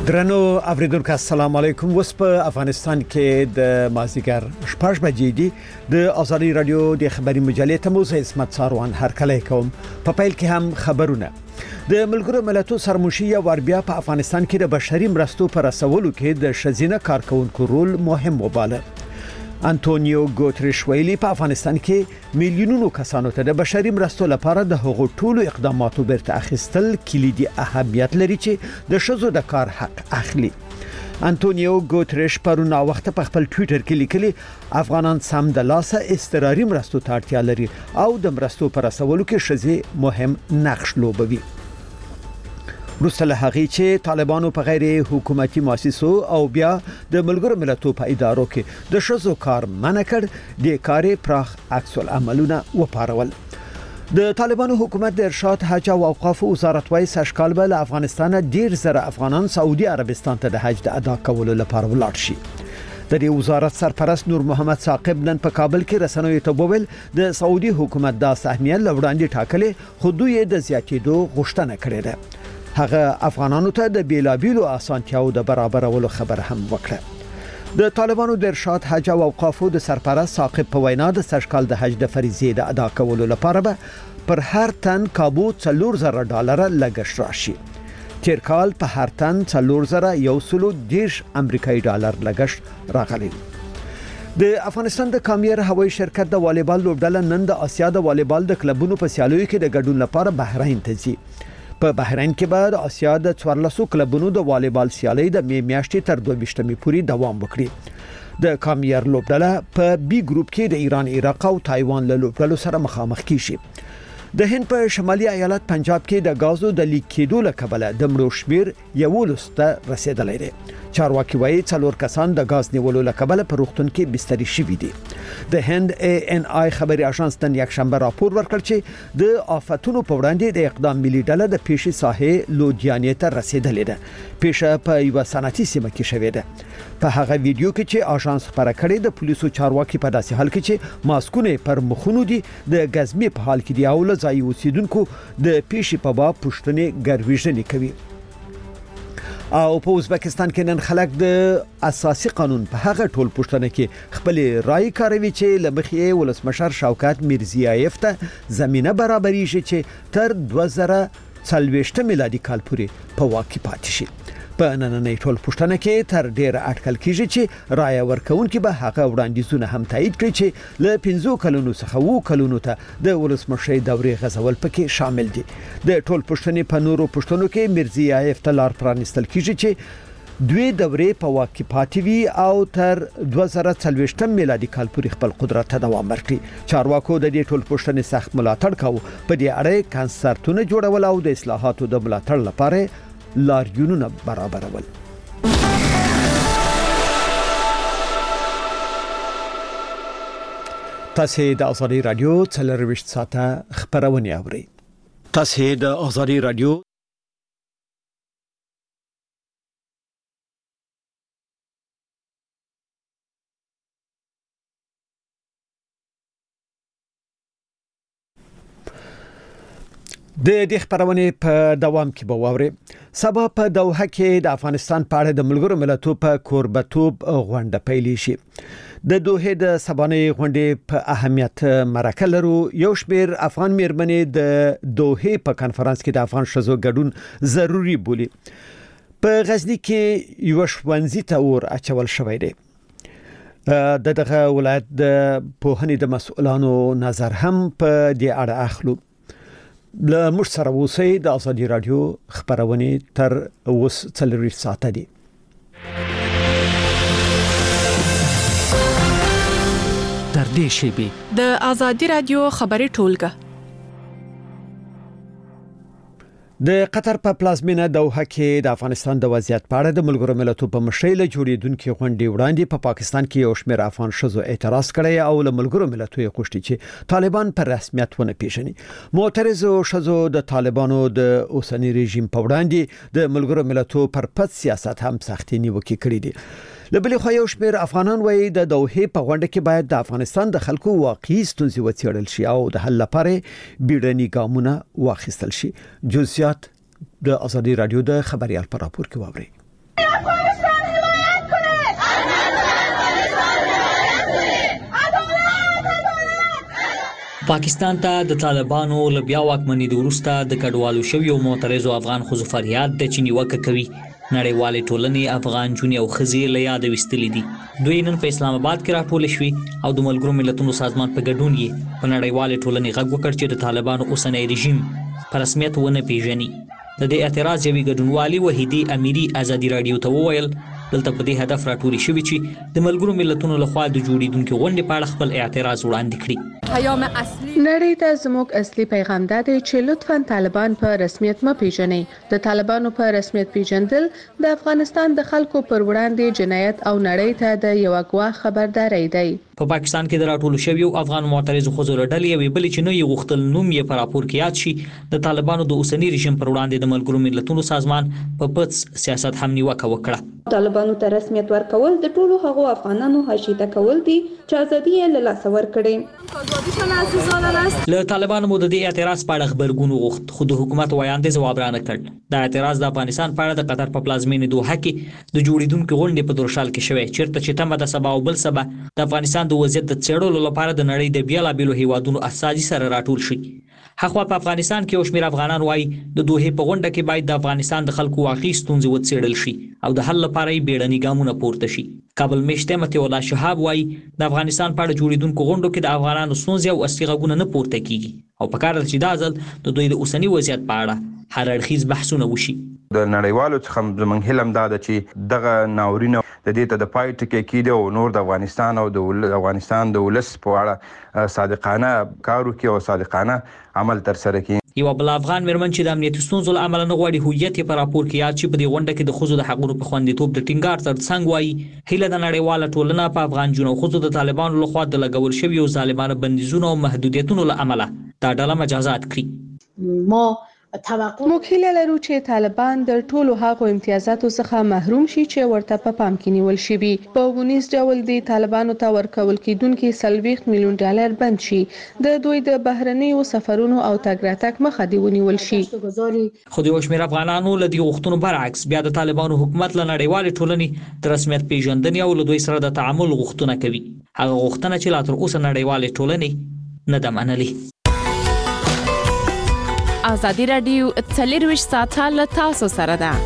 درنو اوریدونکو السلام علیکم. اوس په افغانستان کې د مازیګر 6 بجې دي. د ازادي رادیو د خبري مجلې ته مو عصمت ساروان هرکلی کوم. په پیل کې هم خبرونه. د ملګرو ملتونو سرمشي وربیا په افغانستان کې د بشري مرستو پر رسولو کې د شزینه کارکونکو رول مهم وباله. انټونیو ګوتریش ویلي په افغانستان کې میلیونونو کسانو ته د بشري مرستو لپاره د هغو ټولو اقداماتو برته اخیستل کلیدي اهمیت لري چې د شزو د کار حق اخلي. انټونیو ګوتریش پرون وخت په خپل ټوئیټر کې لیکلي افغانان سم د لاسه استراري مرستو ته اړتیا لري او د مرستو پر رسولو کې شزي مهم نقش لوبوي. وروسته له هغې چې طالبانو په غیر حکومتي مؤسسو او بیا د ملګرو ملتونو په ادارو کې د شزو کار منع کړ، د کاري پراخ عکس العملونه وپارول. د طالبانو حکومت د ارشاد حج او اوقاف وزارت وايي سشکال بل افغانستان ډیر زره افغانان سعودي عربستان ته د حج د ادا کولو لپاره ولاړ شي. د دې وزارت سرپرست نور محمد ثاقب نن په کابل کې رسنیو ته وویل د سعودي حکومت د اهمیت لوړاندې ټاکلې خو دوی د زیاتېدو غوښتنه کړې ده. هغه افغانانو ته د بیلابیلو اسانتیاو د برابرولو خبر هم وکړه. د طالبانو د ارشاد حج او اوقافو د سرپرست ثاقب په وینا د سشکال د حج د فریضې د ادا کولو لپاره به پر هر تن کابو $4,000 لګښت راشي. تیر کال په هر تن $4,110 امریکایي ډالر لګښت راغلی. د افغانستان د کامیر هوایي شرکت د والیبال لوبډله نن د آسیا د والیبال د کلبونو په سیالیو کې د ګډون لپاره بحرین ته ځي. په بحرین کې به د آسیا د 14 کلبونو د والیبال سیالي د می میاشتې تر 22 پورې دوام وکړي. د کامیر لوبډله په بي ګروپ کې د ایران، عراق او تایوان له لوبډلو سره مخامخ کیږي. د هند په شمالي ایالت پنجاب کې د غازو د لیک کېدو له کبله د مړو شمیر 11 ته رسیدلی دی. چارواکي وایي 4 کسان د غاز نیولو له کبله په روغتون کې بستري شوي دي. د هند ANI خبري اژانس نن یکشنبه راپور ورکړ چې د آفتونو په وړاندې د اقدام ملي ډله د پیشي ساحې لودیانې ته رسیدلې ده. پیشه په یو صنعتي سیمه کې شوې ده. په هغه ویډیو کې چې اژانس خبره کړې د پولیسو چارواکي په داسې حال کې چې ماسکونه پر مخونو دي د غزمې په حال کې دی او له ځای اوسیدونکو د پیشي په باب پوښتنې ګرویژنې کوي. او په ازبکستان کې نن خلک د اساسي قانون په هغه ټول پوښتنه کې خپل رائے کاروي چې لمخې ولسمشر شوکت میرزیایف ته زمينه برابرېږي چې تر 2040 میلادي کال پورې په واک کې پاتې شي. په نننۍ ټول پوښتنه کې تر ډیره اټکل کیږي چې رائے ورکونکي به هغه وړاندیزونه هم تایید کړي چې له 15 کلونو څخه 2 کلونو ته د ولسمشر دورې غزول پکې شامل دي. د ټول پوښتنې په نورو پوښتنو کې میرزیایف ته لار پرانستل کیږي چې دوی دورې په واک کې پاتې وي او تر 2040 میلادي کال پورې خپل قدرت ته دوام ورکړي. چارواکو د دې ټول پوښتنې سخت ملاتړ کاوه. په دې اړه کنسرتونه جوړول او د اصلاحاتو د ملاتړ لپاره لاریونونه برابرول. تاسو د ازادي رادیو 24 ساعته خبرونه اورئ. تاسو د ازادي رادیو د دې خبرونه په دوام کې به واوري. سبا په دوحه کې د افغانستان په اړه د ملګرو ملتونو په کوربتوب غونډه پیلې شي. د دوحه د سبانې غونډې په اهمیت مرکه لرو. یو شمېر افغان میرمنې د دوحه په کانفرنس کې د افغان شذو ګډون ضروری بولي. په غزنی کې یو ښوونځي ته اور اچول شوی دی. دغه ولایت د پوهنې د مسؤلانو نظر هم په دې اړه اخلو. له موږ سره اوسئ. د ازادي رادیو خبرونه تر اوس 40 ساعته دي. تر دې شیبې د ازادي رادیو خبري ټولګه د قطر په پلازمینه دوحه کې د افغانستان د وضعیت په اړه د ملګرو ملتونو په مشرۍ له جوړیدونکو غونډې وړاندې په پاکستان کې یو شمېر افغان شذو اعتراض کړی او له ملګرو ملتونو غوښتي چې طالبان پر رسمیت ونه پیژني. معترض شذو د طالبانو د اوسنی رژیم په وړاندې د ملګرو ملتونو پر پد سیاست هم سختي نیوکې کړې دي. لبلې خو یو شمېر افغانان وایي د دوحه په غونډه کې باید د افغانستان د خلکو واقعي ستونزې وڅېړل شي او د حل لپاره بیړني ګامونه واخیستل شي. جزئیات د ازادي رادیو د خبريال پر راپور کې واوري. پاکستان ته د طالبانو له بیا واکمنۍ وروسته د کډوالو شویو معترضو افغان ښځو فریاد د چې نیوکه کوي نړیوالې ټولنې افغان جونې او ښځې له یاده ویستلې دي. دوی نن په اسلام آباد کې راټول شوي او د ملګرو ملتونو سازمان په ګډون یې په نړیوالې ټولنې غږ وکړ چې د طالبانو اوسنی رژیم په رسمیت ونه پیژني. د دې اعتراض یوې ګډونوالې وحیدې امیري ازادي راډیو ته وویل دلته په دې هدف راټول شوي چې د ملګرو ملتونو لخوا د جوړیدونکو غونډې په اړه خپل اعتراض وړاندې کړي. نړۍ ته زموږ اصلي پیغام دا دی چې لطفاً طالبان په رسمیت ما پیژنئ. د طالبانو په رسمیت پیژندل د افغانستان د خلکو پر وړاندې جنایت او نړۍ ته د یو غوا خبرداري دی. په پاکستان کې د راټول شویو افغان معترضو ښځو له ډلې یوې بلې چې نه یې غوښتل نوم یې په راپور کې یاد شي د طالبانو د اوسني رژیم پر وړاندې د ملګرو ملتونو سازمان په پڅ سیاست هم نیوکه وکړه. طالبانو ته رسمیت ورکول د ټولو هغو افغانانو حاشیه کول دي چې ازادي یې له لاسه ورکړې. له طالبانو مو د دې اعتراض په اړه خبرګون وغوښت خو د حکومت وایاندې ځواب را نه کړ. دا اعتراض د افغانستان په اړه د قطر په پلازمینې دوحه کې د جوړیدونکو غونډې په دورشال کې شوې چیرته چې تمه د سبا او بل سبا د افغانستان د وضعیت د څېړلو لپاره د نړۍ د بیلابېلو هیوادونو استازي سره راټول شي. هغه په افغانستان کې اوشمیر افغانان وایي د دوحې په غونډه کې باید د افغانستان د خلکو واقعي ستونزې وڅېړل شي او د حل لپاره یې بیړني ګامونه پورته شي. کابل میشته متي الله شهاب وایي د افغانستان په اړه جوړیدونکو غونډو کې د افغانانو ستونزې او اصلي غږونه نه پورته کیږي او په کار ده چې دا ځل د دوی د اوسني وضعیت په اړه هر اړخیز بحثونه وشي. د نړیوالو څخه زموږ هیله دا ده چې دغه ناورین د دې ته د پای ټکی کېده او نور د افغانستان او د افغانستان د ولس په اړه صادقانه کار وکړي او صادقانه عمل تر سره کړي. یو بل افغان مېرمن چې د امنیتي ستونزو له امله نه غواړي هویت یې په راپور کې یاد شي په دې غونډه کې د ښځو د حقونو په خوندیتوب د ټینګار ترڅنګ وایي هیله د نړیواله ټولنه په افغان جنو ښځو د طالبانو لخوا د لګول شویو ظالمانه بندیزونو او محدودیتونو له امله دا ډله مجازات کړي. موږ هیله لرو چې طالبان د ټولو هغو امتیازاتو څخه محروم شي چې ورته په پام کې نیول شوي. په ونیز ډول د طالبانو ته ورکول کېدونکي 40 میلیون ډالر بند شي. د دوی د بهرنیو سفرونو او تګ راتګ مخه دی ونیول شي. خو د شمیر افغانانو له دې غوښتنو برعکس بیا د طالبانو حکومت له نړیوالې ټولنې د رسمیت پیژندنې او له دوی سره د تعامل غوښتنه کوي. هغه غوښتنه چې لا تر اوسه نړیوالې ټولنې نه ده منلې. ازادي راډیو 24 ساعته له تاسو سره ده.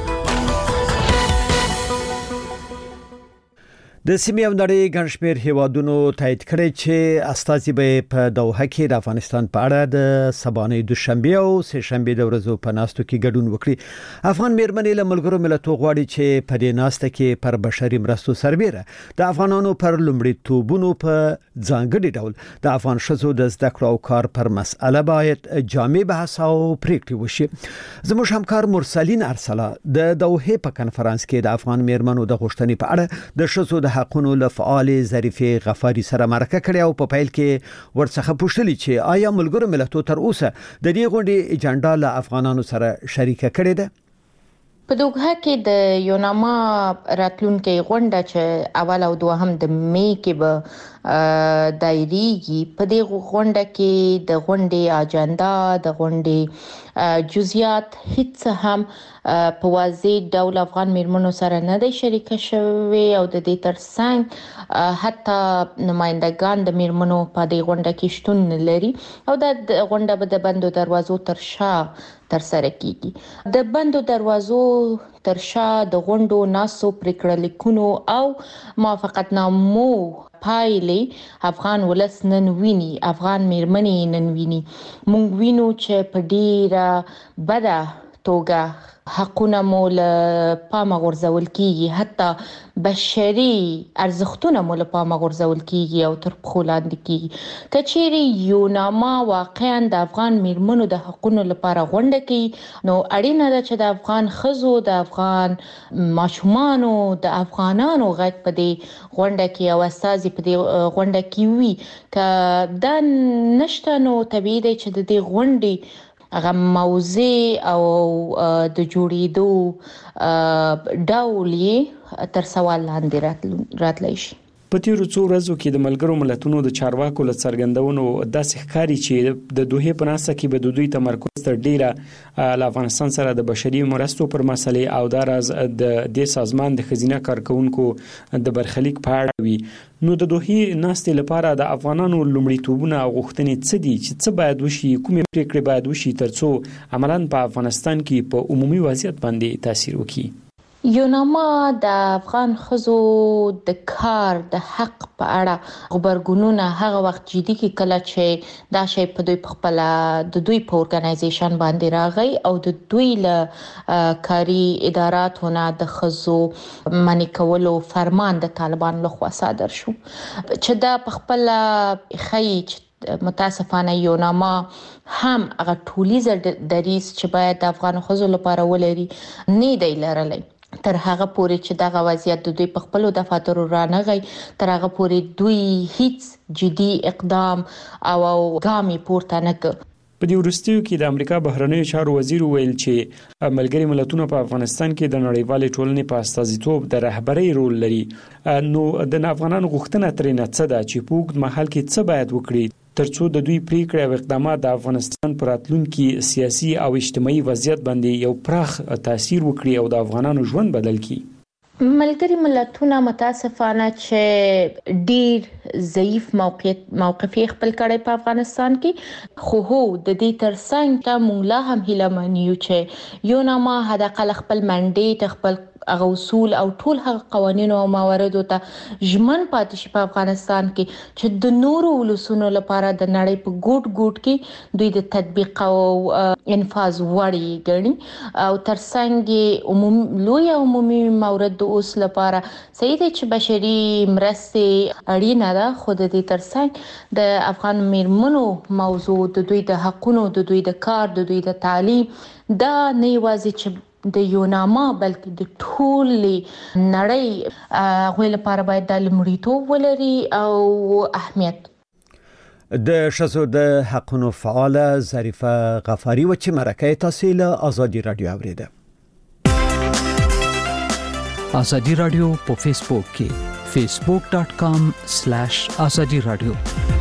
د سیمې او نړۍ ګڼ شمېر هیوادونو تایید کړی چې استازي به په دوحه کې د افغانستان په اړه د سبانې دوشنبه او سه شنبه د ورځو په ناستو کې ګډون وکړي. افغان مېرمنې له ملګرو ملتونو غواړي چې په دې ناسته کې پر بشري مرستو سربېره د افغانانو پر لومړیتوبونو په ځانګړي ډول د افغان ښځو د زده کړو او کار پر مسأله باید جامع بحث او پریکړې وشي. زموږ همکار مرسلین ارسلا د دوحه په کنفرانس کې د افغان مېرمنو د غوښتنې په اړه د ښځو د حقونو له فعال ظریفه غفاری سره مرکه کړې او په پیل کې ورڅخه پوښتنه چې آیا ملګرو ملتونو تر اوسه د دې غونډې اجنډا له افغانانو سره شریکه کړې ده؟ په دوحه کې د یوناما راتلونکي غونډه چې اول او دوهم د مې کې به دایریږي په دې غونډه کې د غونډې اجنډا د غونډې جزئیات هیڅ هم په واضح ډول افغان مېرمنو سره نه دی شریک شوی او د دې ترڅنګ حتی نمائندگان د مېرمنو په دې غونډه کې شتون لري او د غونډه به د بندو دروازو تر شا تر سره کیږي. د بندو دروازو تر شا د غونډو ناسو پریکړه لیکونو او موافقتنامو پایلې افغان ولس نن ویني، افغان مېرمنې نن ویني. مونږ وینو چې په ډیره بده توګه حقونه مو له پامه غورځول کیږي، حتی بشري ارزښتونه مو له پامه غورځول کیږي او تر پښو لاندې کیږي. کچېرې یوناما واقعا د افغان مېرمنو د حقونو لپاره غونډه کوي نو اړینه ده چې د افغان ښځو، د افغان ماشومانو، د افغانانو غږ په دې غونډه کې او استازي په دې غونډه کې وي. که دا نشته نو طبیعي دی چې د دې غونډې هغه موضوع او د جوړېدو ډول یې تر سوال لاندې راتلی شي. په تیرو څو ورځو کې د ملګرو ملتونو د چارواکو له څرګندونو داسې ښکاري چې د دوحې په ناسته کې به د دوی تمرکز تر ډیره له افغانستان سره د بشري مرستو پر مسلې او د راز د دې سازمان د خزینه کارکونکو د برخلیک په اړه وي. نو د دوحې ناستې لپاره د افغانانو لومړیتوبونه او غوښتنې څه دي چې څه باید وشي، کومې پریکړې باید وشي ترڅو عملاً په افغانستان کې په عمومي وضعیت باندې تاثیر وکړي؟ یوناما د افغان ښځو د کار د حق په اړه خبرګونونه هغه وخت جدي کې کله چې دا شی په دوی خپل د دوی په اورګنایزیشن باندې راغی او د دوی له کاري اداراتونه د ښځو منع کولو فرمان د طالبان لخوا صادر شو چې دا په خپل خی متاسفانه یوناما هم هغه ټولیزه دریس چې باید د افغان ښځو لپاره ولري نه دی لرلی. تر هغه پورې چې دغه وضعیت د دوی په خپل دفاترو رانغی، تر هغه پورې دوی هیڅ جدي اقدام او ګامي پورته نه کړ. په دې وروستیو کې د امریکا بهرنیو چارو وزیر ویل چې ملګری ملتونه په افغانستان کې د نړیوالې ټولنې په استازیتوب د رهبرۍ رول لري. نو د افغانانو غوښتنه ترې څه ده چې په اوږد مهال کې څه باید وکړي ترڅو د دوی پریکړې او اقدامات د افغانستان پر راتلونکي سیاسي او اجتماعي وضعیت باندې یو پراخ تاثیر وکړي او د افغانانو ژوند بدل کړي؟ ملګری ملتونه متاسفانه چې ډیر ضعیف موقف خپل کړی په افغانستان کې، خو هو د دې ترڅنګ ته موږ لا هم هیله منو چې یوناما حداقل خپل منډیټ، خپل هغه اصول او ټول هغه قوانینو او مواردو ته ژمن پاتې شي په افغانستان کې چې د نورو ولسونو لپاره د نړۍ په ګوټ کې دوی د تطبیق او انفاذ وړ ګڼي او ترڅنګ لوی عمومي مورد د اوس لپاره صحیح دی چې بشري مرستې اړینه ده، خو د دې ترڅنګ د افغان میرمنو موضوع، د دوی د حقونو، د دوی د کار، د دوی د تعلیم، دا نه یوازې چې د یوناما بلکې د ټول نړۍ غوښتنې لپاره باید د لومړیتوب ولري او اهمیت. د ښځو د حقونو فعال ظریفه غفاری و چې مرکه تاسو له آزادی رادیو اوریده. آزادی رادیو په فیسبوک کې facebook.com/azadi radio.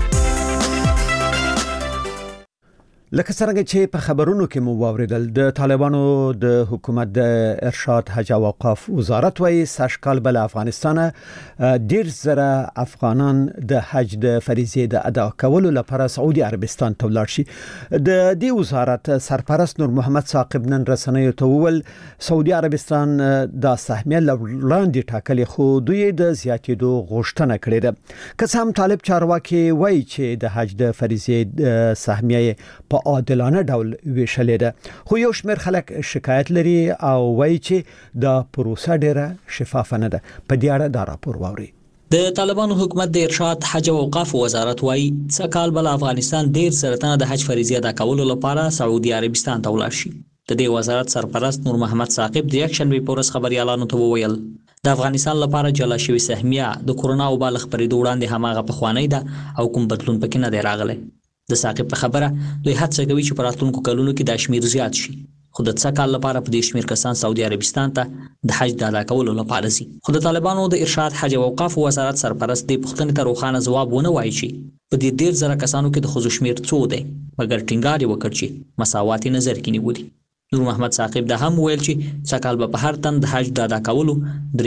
لکه څنګه چې په خبرونو کې مو واوریدل، د طالبانو د حکومت د ارشاد حج او اوقاف وزارت وايي سږکال بل افغانستان ډیر زره افغانان د حج د فریضې د ادا کولو لپاره سعودي عربستان ته ولاړ شي. د دې وزارت سرپرست نور محمد ثاقب نن رسنیو ته وویل سعودي عربستان د سهمیه لاندې ټاکلي، خو دوی د زیاتېدو غوښتنه کړې ده. که څه هم طالب چارواکي وایي چې د حج د فریضې سهمیه په عادلانه ډول ویشلې ده، خو یو شمېر خلک شکایت لري او وایي چې د پروسه ډیره شفافه نه ده. په دې اړه دا راپور واوري. د طالبانو حکومت د ارشاد حج او اوقاف وزارت وايي سږکال بل افغانستان ډیر سرتنه د حج فریضه ادا کولو لپاره سعودي عربستان ته ولاړ شي. د دې وزارت سرپرست نور محمد ثاقب د یک شنبه پورس خبريالانو ته وویل د افغانستان لپاره جلا شوی سهمیه د کورونا او بالغ پرېدو وړاندې هماغه پخوانی ده او کوم بدلون پکې نه دی راغلی. د ثاقب په خبره دوی هڅه کوي چې په راتلونکو کلونو کې د شمیر زیات شي، خو د څه کال لپاره په دې شمیر کسان سعودي عربستان ته د حج د ادا کولو لپاره ځي. خو د طالبانو د ارشاد حج او اوقاف وزارت سرپرست د پښتنې ته روښانه ځواب ونه وایي چې په دې ډیر زره کسانو کې د خزو شمیر څو دی، مګر ټینګار یې وکړ چې مساوات نظر کې نیولي. نور محمد ثاقب د هم ویل چې څه کال په هر تن د حج د ادا کولو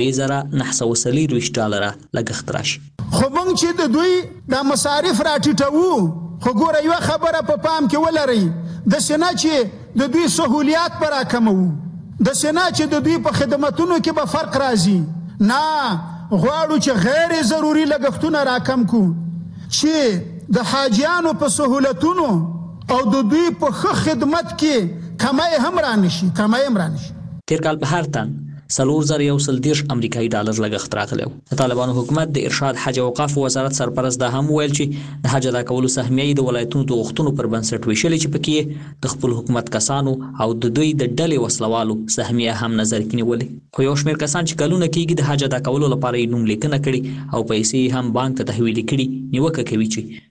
$3,930 لګښت راشي. خو موږ چې د دوی د مصارف راټیټوو، خو ګوره یو خبره په پام کې ولرئ، د سینا چې د دوی سہولیات پر راکمو، د سینا چې د دوی په خدماتونو کې به فرق راځي، نه غواړو چې غیر ضروري لګښتونه راکم کو، چې د حاجیانو په سہولتونو او د دوی په ښه خدمت کې کمای هم رانشي. تیر کال په هر تن $4,130 امریکایي لګښت راغلی. د طالبانو حکومت د ارشاد حج او اوقاف وزارت سرپرست د هم ویل چې د حج ادا کولو سهمیه د ولایتونو د غوښتنو پر بنسټ ویشلې چې پکې د خپل حکومت کسانو او د دوی د ډلې وسلوالو سهمیه هم نظر کې نیولې. خو یو شمېر کسان چې کلونه کېږي د حج ادا کولو لپاره یې نوم لیکنه کړي او پیسې هم بانک ته تحویل کړي نیوکه کوي چې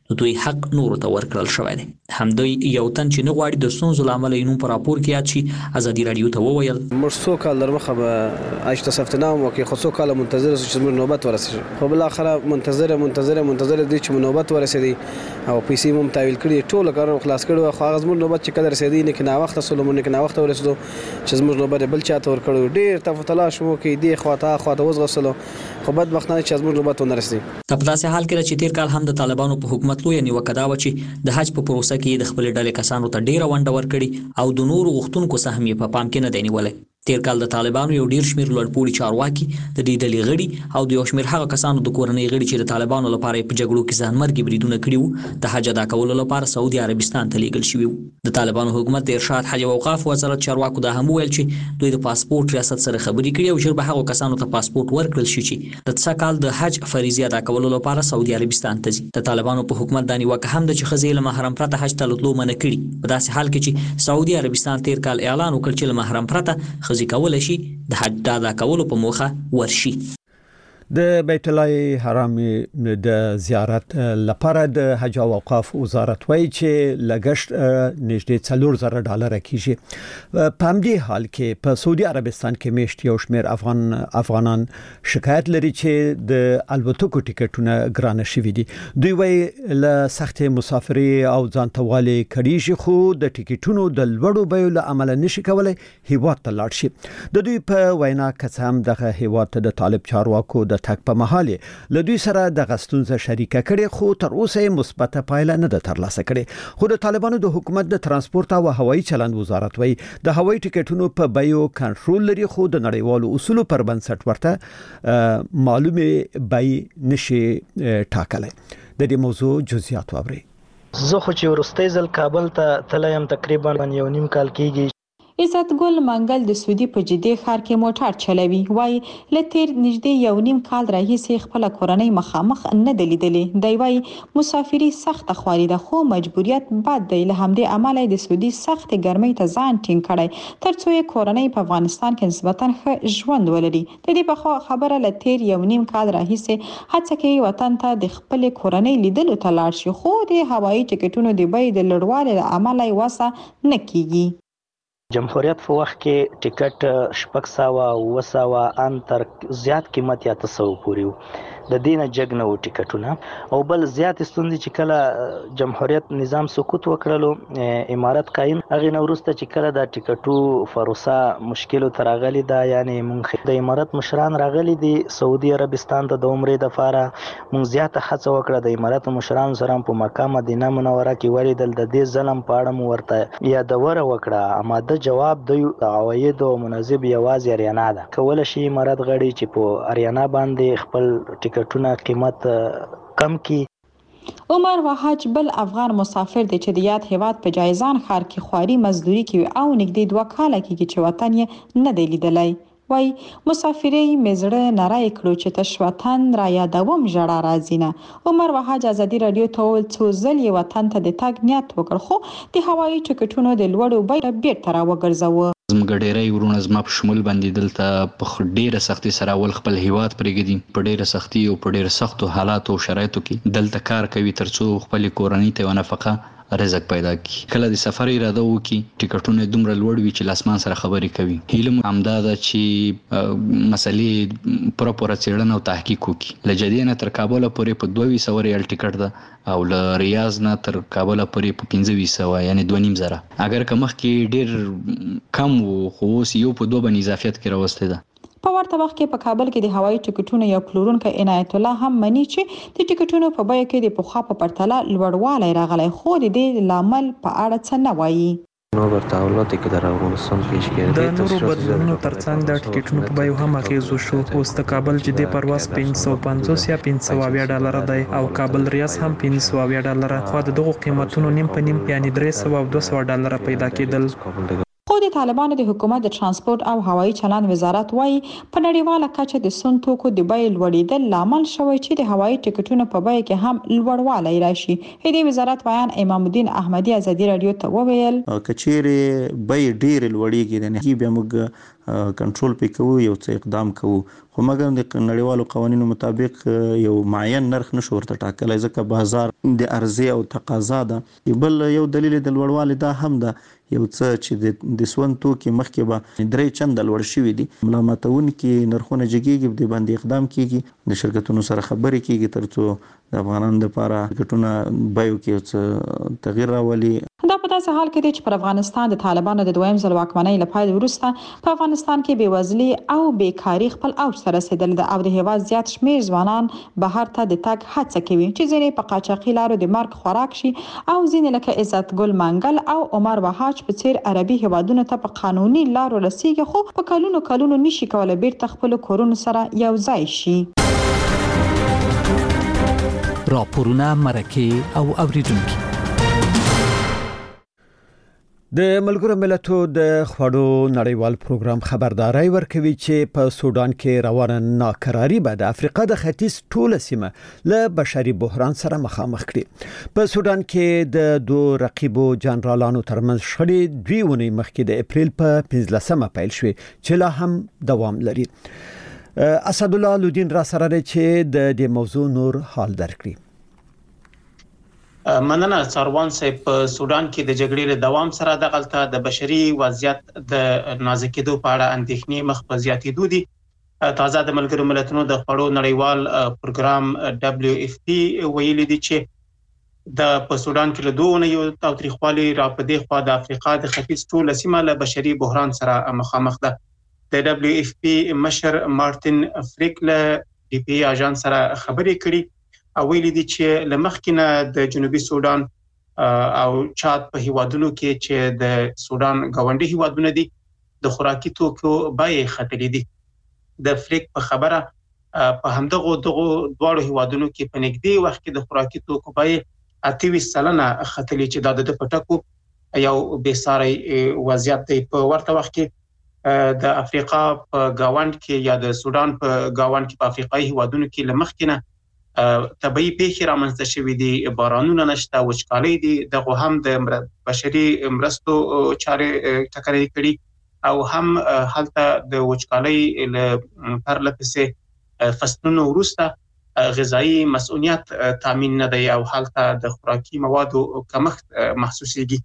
دوی حق نور ته ورکړل شوی دی. همدوی یو تن چې نه غواړي د ستونزو له امله یې نوم په راپور کې یاد شي ازادي راډیو ته وویل موږ څو کال در مخه به اشتسفتنا وکړو، خو څو کال منتظر چې زموږ نوبت ورسېږي، خو بل اخر منتظر دي چې نوبت ورسېدي او پیسې مو تحویل کړي، ټول کارونه خلاص کړو، خو هغه زموږ نوبت چې کله رسېدي نه کنا وخت سولمون کنا وخت ورسېدو چې زموږ نوبت بل چاته ور کړو، ډېر تفاوت شو کې دی خواته وزغسلو، خو بدبختانه چې زموږ نوبت ونه رسېدي. په داسې حال کې چې تیر کال هم د طالبانو په حکومت لوی نیوکه دا و چې د حج په پروسه کې د خپل ډلې کسانو ته ډیره ونډه ورکړي او د نورو غوښتونکو سهم یې په پام کې نه دی نیولی. تیر کال د طالبانو یو ډیر شمیر لوړپوړي چارواکي د دې ډلې غړي او د یو شمیر هغه کسانو د کورنۍ غړي چې د طالبانو لپاره په جګړو کې ځانمرګي بریدونه کړي وو د حج ادا کولو لپاره سعودي عربستان ته لیږل شوي وو. د طالبانو حکومت د ارشاد حج او اوقاف وزارت چارواکو دا هم ویل چې دوی د پاسپورت ریاست سره خبرې کړي او ژر به هغو کسانو ته پاسپورت ورکړل شي چې د څه کال د حج فریضه ادا کولو لپاره سعودي عربستان ته ځي. د طالبانو په حکومت د نیوکه هم د ښځې له محرم پرته حج ته تلو منع کړي، په داسې حال کې چې سعودي عربستان تیر کال اعلان وکړ چې له محرم پرته ښځې کولی شي د حج ادا کولو په موخه ورشي. د بیت الله حرام د زیارت لپاره د حج او اوقاف وزارت وایي چې لګښت نږدې $4,000 کیږي. په همدې حال کې په سعودي عربستان کې میشت یو شمېر افغانان شکایت لري چې د الوتکو ټیکټونه ګرانه شوي دي. دوی وایي له سخت مسافري او ځانتوالي کړيږي، خو د ټیکټونو د لوړو بیو له امله نشي کولای هیواد ته لاړ شي. د دوی په وینا که هم دغه هیواد ته د طالب چارواکو د تک په محل له دوی سره د غستونزه شریکه کړي، خو تر اوسه مثبت پایله نه ده ترلاسه کړي. خو د طالبانو د حکومت د ترانسپورت او هوایي چلند وزارت وایي د هوایي ټیکټونو په بیو کنټرول لري، خو د نړیوالو اصولو پر بنسټ ورته معلومه بای نشي ټاکلای. د دې موضوع جزئیات اوري. زه خو چې ورستۍ ځل کابل ته تلم تقریبا 1.5 کال کېږي. عزت ګل منګل د سعودي په جدي ښار کې موټر چلوي، وایي له تیر نږدې 1.5 کال راهیسې خپل کورنۍ مخامخ نه دی لیدلې. دی وایي مسافري سخته خواري ده، خو مجبوریت بد دی، له همدې امله د سعودي سخت ګرمۍ ته ځان ټینګ کړی ترڅو یې کورنۍ په افغانستان کې نسبتا ښه ژوند ولري. د دې په خبره له تیر 1.5 کال راهیسې هڅه کوي وطن ته د خپل کورنۍ لیدلو ته لاړ شي، خو د هوایي ټیکټونو د بیې د لوړوالي له امله یې وسه نه کیږي. جمهوریت په وخت کې ټیکټ 600 ان تر زیات قیمت یا 300 پورې وو، د دینه جګ نه وو ټیکټونه. او بل زیات ستونزې چې کله جمهوریت نظام سقوط وکړلو امارت قایم، هغه نو وروسته چې کله د ټیکټو فروسه مشکل تر راغلی دا، یعنی مونږ د امارت مشران راغلي دي سعودي عربستان ته د عمرې د فاره، مونږ زیاته هڅه وکړه د امارت مشران سره په مکه مدینه منوره کې ولیدل، د دې ظلم په اړه مو ورته یادونه وکړه. اماده جواب د عواید او مناسب یوازې اریانا ده، کول شي امارت غړي چې په اریانا باندې خپل ټیکټونه قیمت کم کی. عمر وحج بل افغان مسافر دی چې د یاد هیواد په جایزان ښار کې خواري مزدوري کوي او نږدې 2 کاله کېږي چې وطن یې نه دی لیدلی. وای مسافرۍ مزړه نړۍ کړو چې تش وطن را یادوم ژړا راځي نه. عمر وحج ازادي رادیو ته ول څو ځل یې وطن ته د تګ نیت وکړ، خو د هوایي ټیکټونو د لوړو بیو بیرته را وګرځاوه. زموږ ډیری ورونه زما په شمول باندې دلته په ډیره سختي سره ول خپل هیواد پرېږدي، په ډیره سختي او په ډیره سختو حالاتو او شرایطو کې دلته کار کوي ترڅو خپل کورنۍ ته نفقه رزق پیدا کی. کله د سفر اراده وکي ټیکټونه دومره لوړ وي چې لاسمان سره خبرې کوي. هیله همدا ده چې مسلې پروپر څېړنه او تحقیق وکي. لجدي نه تر کابل پورې په 200 ریال ټیکټ ده او له ریاض نه تر کابل پورې په 1500 یعنی 2.5 اگر که مخکې ډیر کم وو خو اوس یو په 2 باندې اضافیت کې راوسته ده. په ورته وخت کې په کابل کې د هوایي ټیکټونو یو پلورونکی عنایت الله هم مني چې د ټیکټونو په بیه کې د پخوا په پرتله لوړوالی راغلی، خو د دې لامل په اړه څه نه وایي. د نورو بدلونونو ترڅنګ د ټیکټونو په بیو هم اغیز وشو. اوس د کابل جدي پرواز $550 یا $570 دی او کابل ریاض هم $500، خو د دغو قیمتونو نیم په نیم یعنی $300 او $200 پیدا کېدل. خو د د طالبانو د حکومت د ترانسپورت او هوایي چلند وزارت وايي په نړیواله کچه د سون توکو د بیې لوړېدل لامل شوی چې د هوایي ټکټونو په بیه کې هم لوړوالی راشي. د وزارت بیان امام الدین احمدی ازادي رادیو ته وویل کچېره بیې ډېر لوړېږي نه بیا موږ کنټرول پې کوو یو څه اقدام کوو خو مګر د نړیوالو قوانینو مطابق یو معین نرخ نشو ورته ټاکلی ځکه بازار د عرضې او تقاضا ده. بل یو دلیل د لوړوالي دا هم ده یو څه چې د سون توکي مخکې به 3 چنده لوړ شوي دي ملامتونکي نرخونه جګیږي د باندې اقدام کیږي د شرکتونو سره خبرې کیږي ترڅو د افغانانو لپاره ټکټونه بیو کې څه تغیر راولي. دا په داسې حال کې دی چې پر افغانستان د طالبانو د دویم ځل واکمنۍ له پیل وروسته په افغانستان کې بېوزلي او بیکاري خپل اوج ته رسیدل ده او د هیواد زیات شمیر ځوانان بهر ته د تګ هڅه کوي چې ځینې په قاچاقي لارو د مرګ خوراک شي او ځینې لکه عزت ګل منګل او عمر وحاج په څیر عربي هیوادونو ته په قانوني لارو رسیږي خو په کلونو نشي کولای بیرته خپل کورونو سره یو ځای شي. راپورونه مرکه او اوریدونکو د ملګرو ملتونو د خوړو نړیوال پروګرام خبرداري ورکوي چې په سودان کې روانه ناکراری به د افریقا د ختیځ ټوله سیمه له بشري بحران سره مخامخ کړي. په سودان کې د دوه رقیبو جنرالانو ترمنځ شخړې 2 ونې مخکې د اپریل په 15مه پیل شوې چې لا هم دوام لري. اسد الله لودین را سره چې د دې موضوع نور حال درکړي. مننه سروان صاحب. په سودان کې د جګړې له دوام سره د غلطه د بشري وضعیت د نازکېدو په اړه اندېښنې مخ په زیاتېدو دي. تازه د ملګرو ملتونو د خوړو نړیوال پروګرام WFP ویلي دي چې د په سودان کې له دوه یو تاریخوالي را پدې خوا د افریقا د ختیځ ټوله سیمه له بشري بحران سره مخامخ ده. د WFP مشر مارټین فریک له DPA اژانس سره خبرې کړي او ویلي دي چې لمخکینه د جنوبي سودان او چاد په هیوادونو کې چې د سودان غونډي هیوادونه دي د خوراکي توکو بیې خطرې دي. د فریک په خبره په همدغه دواړو هیوادونو کې په نږدې وخت کې د خوراکي توکو بیې 28% خطرې چې د پټکو یو بیساري وضعیت دی. په ورته وخت کې د افریقا په غاوند کې یا د سودان په غاوند کې په افریقایي هیوادونو کې لمخکینه طبيعي پیښې رامنځته شوې دي، بارانونه نشته، وچکالي دي، دغه هم د بشري مرستو چارې ټکرې کړي او هم حالت د وچکالي پرلپسې فصلونو وروسته غذایی مسؤلیت تامین نه دی او حالت د خوراکي موادو کمښت محسوسيږي.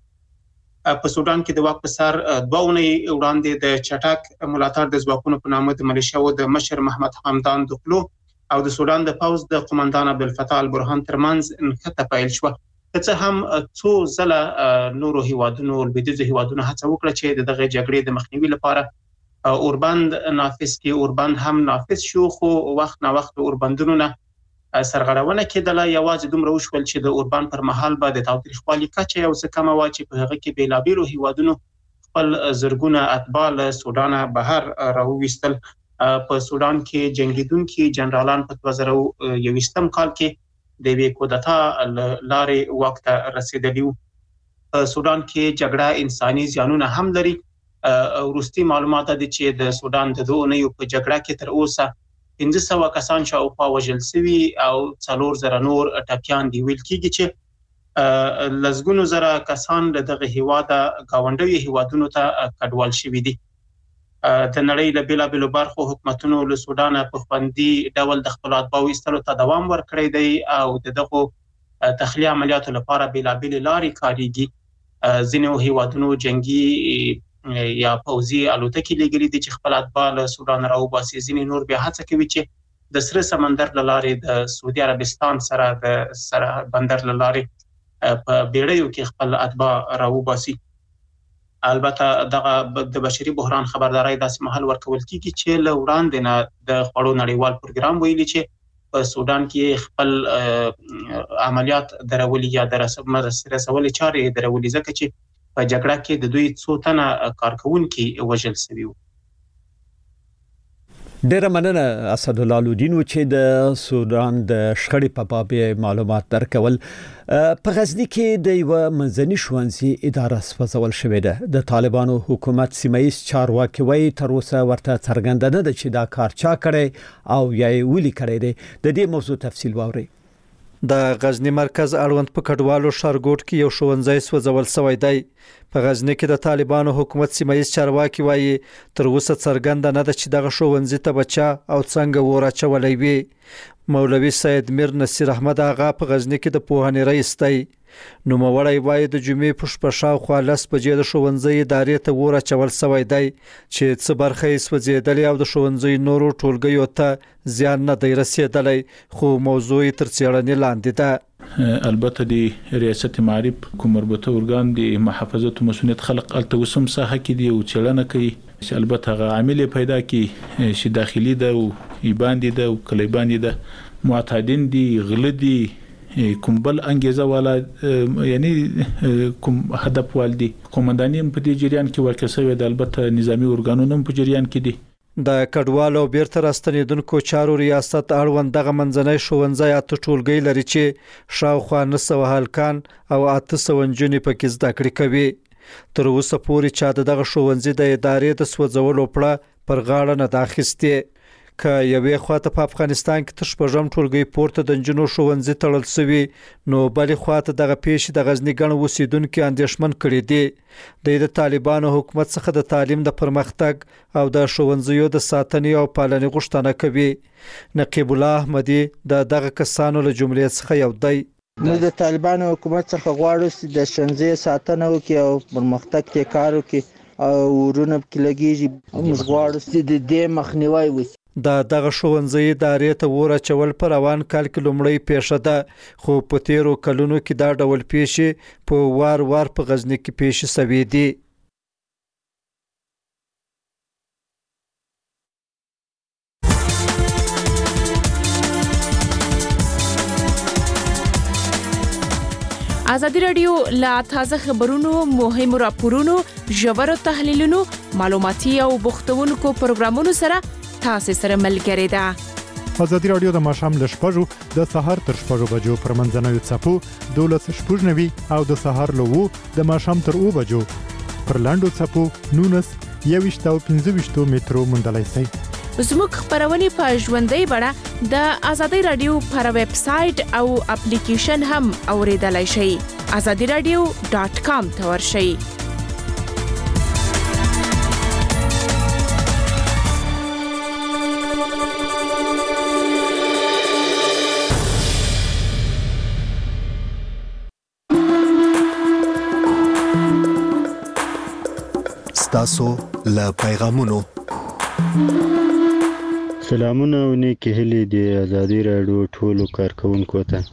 په سودان کې د واک په سر 2 ونې وړاندې د چټک ملاتړ د ځواکونو په نامه د ملیشیاو د مشر محمد حمدان دغلو او د سودان د پوز د قومندان عبدالفتاح البرهان ترمنځ نښته پیل شو. که هم څو ځله نورو هیوادونو لویدیځو هیوادونو هڅه وکړه چې دغه جګړې د مخنیوي لپاره اوربند نافذ کړي. اوربند هم نافذ شو خو وخت نه وخت اوربندونو نه سرغړونه کېدله. یوازې دومره وشول چې د اوربند پر مهال به د تاوتریخوالي کچه یو څه کمه وه چې په هغه کې بیلابیلو هیوادونو خپل زرګونه اتباع له سودان بهر راوویستل. په سودان کې جنگیدونکي جنرالان په 2021 کال کې د وی کودتا لارې واک ته رسیدلی وو. په سودان کې جګړه انساني زیانونه هم لري. وروستي معلومات دي چې د سودان د دوه نه په جګړه کې تر اوسه 1500 کسان شاوخوا وژل شوي او 4000 نور ټپيان دي. ویل کېږي چې لزګونو زره کسان دغه هیواده گاونډي هیوادونو ته کډوال شوي دي. د نړۍ له بیلابیلو برخو حکومتونو له سودان په خوندي ډول د خپل اتباعو ایستلو ته دوام ورکړی دی او دغه تخلیه عملیاتو لپاره بیلابیل لارې کاریږي. ځینو هیوادونو جنگي یا پوځي الوتکې لګري دي چې خپل اتباع له سودان راوباسي. ځینې نور بیا هڅه کوي چې د سره سمندر له لارې د سعودي عربستان سره د سره بندر له لارې په بیړیو کې خپل اتباع راوباسي. البته دغه د بشري بحران خبرداري داسې محل ورکول کیږي چې له وړاندې نه د خوړو نړیوال پروګرام ویلي چې په سودان کې خپل عملیات درولي یا د رسولې چارې درولي ځکه چې په جګړه کې د دوی څو تنه کارکونکي وژل شوي وو. ډیره مننه اسد الله لودین چې د سودان د شخړې په باب معلومات درکول. په غزنی کې د یو منځني ښوونځي اداره سپځول شوې ده. د طالبانو حکومت سیمایي چارواکي وایي تر اوسه ورته څرګنده نه ده چې دا کار چا کړی او یا یې ولې کړی دی. د دې موضوع تفصیل واورئ. د غزنی مرکز اړوند په کډوالو ښارګوټ کې یو ښوونځی سوځول شوی دی. په غزنی کې د طالبانو حکومت سیمایي چارواکي وایي تر اوسه څرګنده نه ده چې دغه ښوونځي ته بچا او څنګه ور اچولی وي. مولوي سید میر نصیر احمد آغا په غزنی کې د پوهنې رئیس دی. نوموړی وایي د جمعې په شپه شاوخوا 10 بجې د ښوونځي ادارې ته ور اچول شوی دی چې څه برخه یې سوځېدلې او د ښوونځي نورو ټولګیو ته زیان نه دی رسېدلی، خو موضوع تر څېړنې لاندې ده. البته د ریاست معارف کوم مربوطه ارګان د محافظت مسؤلیت خلق التوسم ساحه کې دی او څېړنه کوي چې البته هغه عامل پیدا کی چې داخلي ده او ایباندې ده او کلیباندې ده معتادین دي غلدي کوم بل انګیزه والا یعنی کوم هدف والدي قومندانیم په دې جریان کې ورکه شوی د البته نظامی ارګانونو په جریان کې دي. د کډوالو بیرته راستنیدونکو چارو ریاست اړوند دغه منځنۍ ښوونځی اته ټولګي لري چې شاوخوا 900 هلکان او 800 نجونې پکې زده کړې کوي. تر اوسه پورې چا دغه ښوونځي د ادارې د سوځولو پړه پر غاړه نه ده اخیستې. که یوې خواته په افغانستان کې تر شپږم ټولګي پورته د نجونو ښوونځي تړل شوي، نو بلې خواته دغه پیښې د غزني ګڼ اوسیدونکو اندېښمن کړي دي. د طالبانو حکومت څخه د تعلیم د پرمختګ او د ښوونځیو د ساتنې او پالنې غوښتنه کوي. نقیب الله احمدي د دغه کسانو له جملې څخه یو دی. نو د طالبانو حکومت څخه غواړو چې د ښوونځي ساتنه وکړي او پرمختګ ته کار وکړي او ورونه پکې لګیږي. موږ غواړو چې د دې مخنیوی وشي. دغه ښوونځي ادارې ته ور اچول په روان کال کې لومړی پیښه ده، خو په تیرو کلونو کې دا ډول پیښې په وار په غزنی کې پیښې شوې دي. ازادي رادیو لا تازه خبرونو، مهمو راپورونو، ژورو تحلیلونو، معلوماتي او بوختونکو پروګرامونو سره تاسو سره ملګری ده. ازادي رادیو د ماښام ل 6:00 د سحر تر 6:00 بجو پر منځنوي څپو 12:90 او د سحر ل 2 د ماښام تر 2 بجو پر لاندو څپو 19 او 15 مترو مندلای سي. زموږ خبرونه په ژوندۍ بڼه د ازادي رادیو پر ویب سټ او اپلیکیشن هم اوریدلای شئ. azadiradio.com ته ورشئ. تاسو له پیغامونو سلامونه او نیکی هیلې د ازادي رادیو ټولو کارکونکو ته.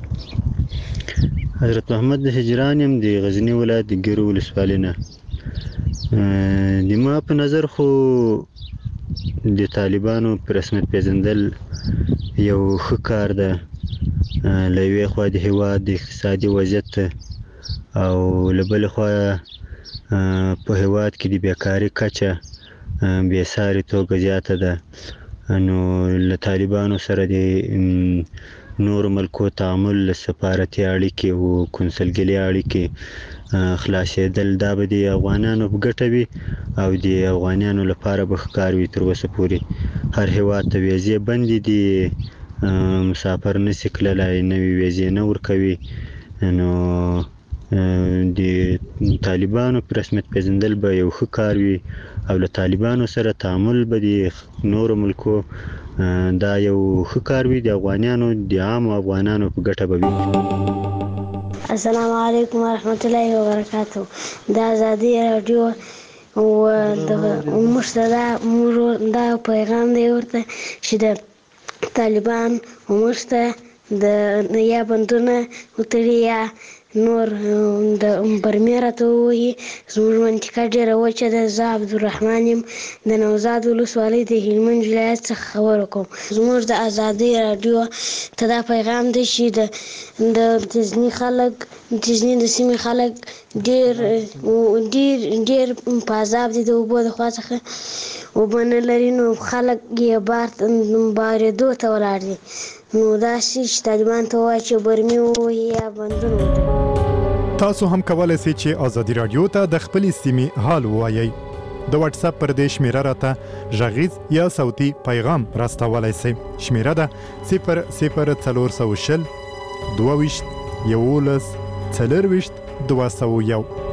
حضرت محمد هجران يم د غزنی ولایت د ګیرو ولسوالۍ نه. د ما په نظر خو د طالبانو پر رسمیت پیژندل یو ښه کار ده. له یوې خوا د هیواد د اقتصادي وضعیت او له بلې خوا په هیواد کې د بیکاري کچه بې ساري توګه زیاته ده. نو له طالبانو سره د نور ملکو تعامل، سفارتي اړیکې او کنسلګري اړیکې خلاصېدل دا به د افغانانو په ګټه وي او د افغانانو لپاره به ښه کار وي. تر اوسه پورې هر هیواد ته ویزې بندې دي، مسافر نشي تللی، نوې ویزې نه ورکوي. نو د طالبانو پر رسمیت پیژندل به یو ښه کار وي او له طالبانو سره تعامل به د نورو ملکو دا یو ښه کار وي، د افغانانو د عام افغانانو په ګټه به وي. السلام علیکم ورحمت الله وبرکاتہ. د ازادي رادیو او د مشترک دا پیغام دی ورته چې د طالبان ومشته د یا بندونه وتړي یا نور د برمه راته وایي. زموږ منطقه ډېره وچه ده. زه عبدالرحمن یم د نوزاد ولسوالۍ د هلمند ولایت څخه خبره کوم. زموږ د ازادي رادیو ته دا پیغام دی چې د غزني خلک، غزني د سیمې خلک ډېر په عذاب دي د اوبو د خوا څخه وبنه لري نو خلک یې بارېدو ته ولاړ دي نو دا چې طالبان ته وایي چې برمي ووهي یا بندونه وتړي. تاسو هم کولای شئ چې ازادي رادیو ته د خپلې سیمې حال ووایئ. د واتس اپ پر دې شمیره راته غږیز یا صوتي پیغام راستولای شئ. شمیره ده 00420 22 11 201.